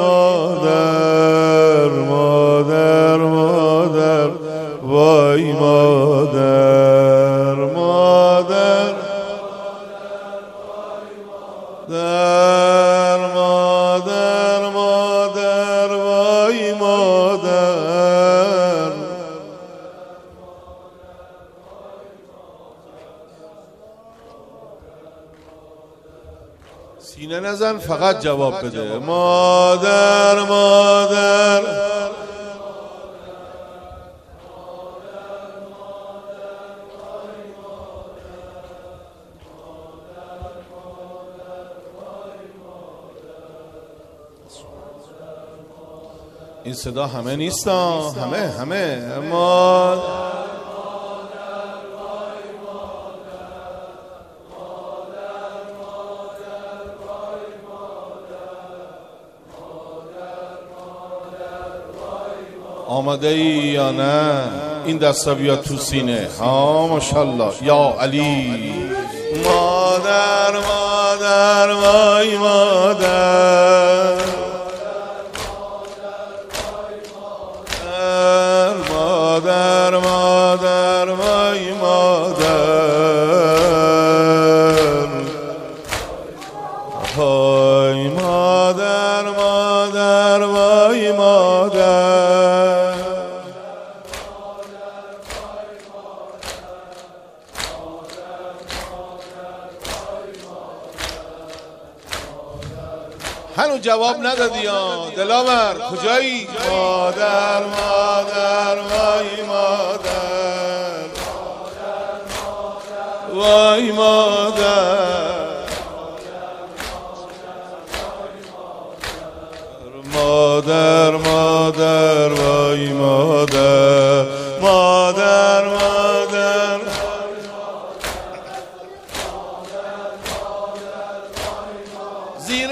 مادر مادر مادر وای مادر مادر در مادر مادر وای مادر سینه نزن فقط جواب بده مادر مادر این صدا همه نیستا همه مادر آماده ای یا نه؟ این دستا بیاد تو سینه. ها ماشاءالله یا علی. مادر مادر وای مادر مادر مادر وای مادر وای مادر مادر وای مادر هنو جواب ندادی یا دلاور کجایی؟ مادر مادر وای مادر وای مادر مادر مادر وای مادر مادر مادر زیر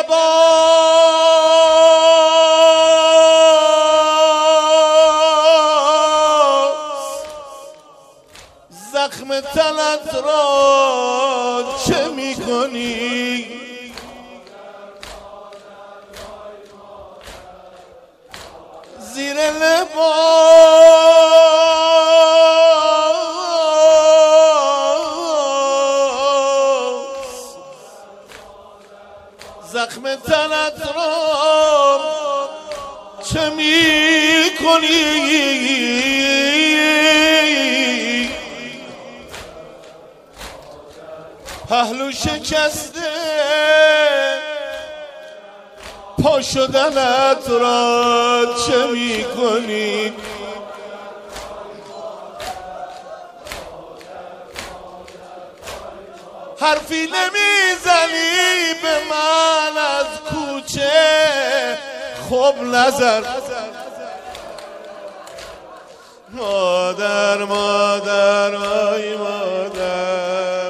لباس زخم تنت را چه میکنی؟ زیر لباس زخم تنت را چه میکنی؟ پهلو شکسته پا شدنت را چه میکنی؟ حرفی نمیزنی به من از کوچه خب نظر مادر مادر وای مادر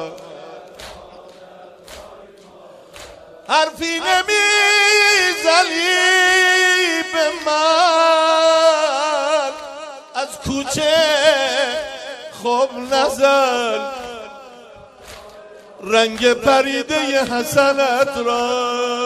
حرفی نمیزنی به من از کوچه خب نظر رنگ پریده حسنت را